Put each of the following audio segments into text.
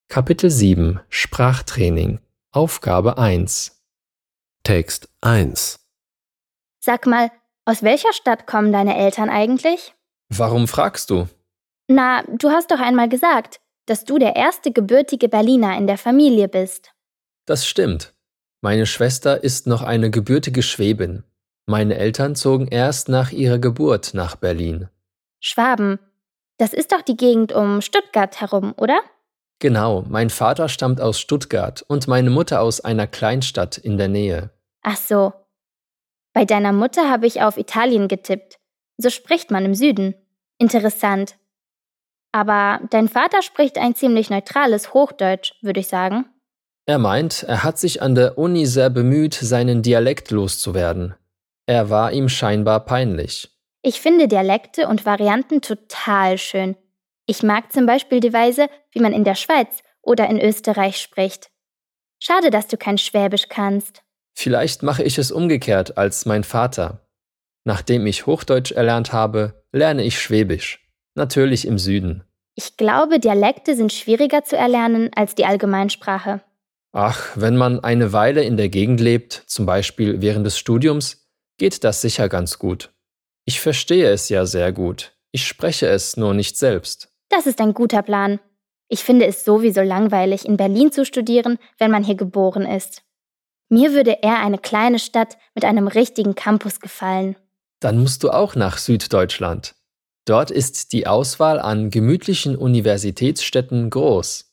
Kapitel 7 Sprachtraining Aufgabe 1 Text 1. Sag mal, aus welcher Stadt kommen deine Eltern eigentlich? Warum fragst du? Na, du hast doch einmal gesagt, dass du der erste gebürtige Berliner in der Familie bist. Das stimmt. Meine Schwester ist noch eine gebürtige Schwäbin. Meine Eltern zogen erst nach ihrer Geburt nach Berlin. Schwaben, das ist doch die Gegend um Stuttgart herum, oder? Genau, mein Vater stammt aus Stuttgart und meine Mutter aus einer Kleinstadt in der Nähe. Ach so. Bei deiner Mutter habe ich auf Italien getippt. So spricht man im Süden. Interessant. Aber dein Vater spricht ein ziemlich neutrales Hochdeutsch, würde ich sagen. Er meint, er hat sich an der Uni sehr bemüht, seinen Dialekt loszuwerden. Er war ihm scheinbar peinlich. Ich finde Dialekte und Varianten total schön. Ich mag zum Beispiel die Weise, wie man in der Schweiz oder in Österreich spricht. Schade, dass du kein Schwäbisch kannst. Vielleicht mache ich es umgekehrt als mein Vater. Nachdem ich Hochdeutsch erlernt habe, lerne ich Schwäbisch. Natürlich im Süden. Ich glaube, Dialekte sind schwieriger zu erlernen als die Allgemeinsprache. Ach, wenn man eine Weile in der Gegend lebt, zum Beispiel während des Studiums, geht das sicher ganz gut. Ich verstehe es ja sehr gut. Ich spreche es nur nicht selbst. Das ist ein guter Plan. Ich finde es sowieso langweilig, in Berlin zu studieren, wenn man hier geboren ist. Mir würde eher eine kleine Stadt mit einem richtigen Campus gefallen. Dann musst du auch nach Süddeutschland. Dort ist die Auswahl an gemütlichen Universitätsstädten groß.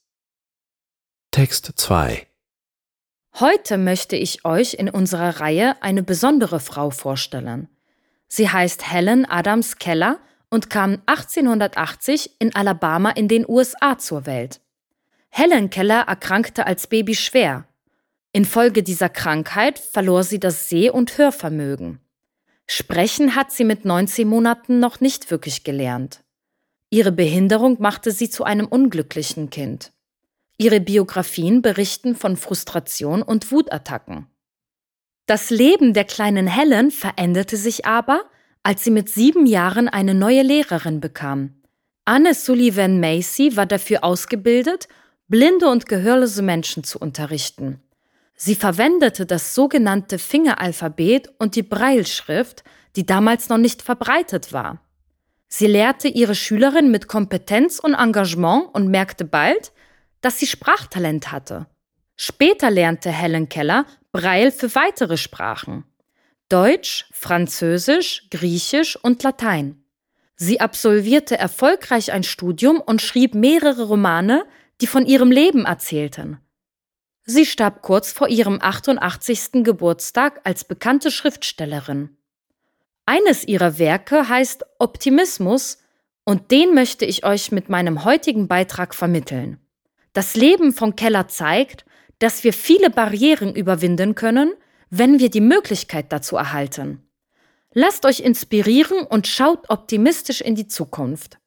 Text 2. Heute möchte ich euch in unserer Reihe eine besondere Frau vorstellen. Sie heißt Helen Adams Keller und kam 1880 in Alabama in den USA zur Welt. Helen Keller erkrankte als Baby schwer. Infolge dieser Krankheit verlor sie das Seh- und Hörvermögen. Sprechen hat sie mit 19 Monaten noch nicht wirklich gelernt. Ihre Behinderung machte sie zu einem unglücklichen Kind. Ihre Biografien berichten von Frustration und Wutattacken. Das Leben der kleinen Helen veränderte sich aber, als sie mit 7 Jahren eine neue Lehrerin bekam. Anne Sullivan Macy war dafür ausgebildet, blinde und gehörlose Menschen zu unterrichten. Sie verwendete das sogenannte Fingeralphabet und die Brailleschrift, die damals noch nicht verbreitet war. Sie lehrte ihre Schülerin mit Kompetenz und Engagement und merkte bald, dass sie Sprachtalent hatte. Später lernte Helen Keller Braille für weitere Sprachen: Deutsch, Französisch, Griechisch und Latein. Sie absolvierte erfolgreich ein Studium und schrieb mehrere Romane, die von ihrem Leben erzählten. Sie starb kurz vor ihrem 88. Geburtstag als bekannte Schriftstellerin. Eines ihrer Werke heißt Optimismus und den möchte ich euch mit meinem heutigen Beitrag vermitteln. Das Leben von Keller zeigt, dass wir viele Barrieren überwinden können, wenn wir die Möglichkeit dazu erhalten. Lasst euch inspirieren und schaut optimistisch in die Zukunft.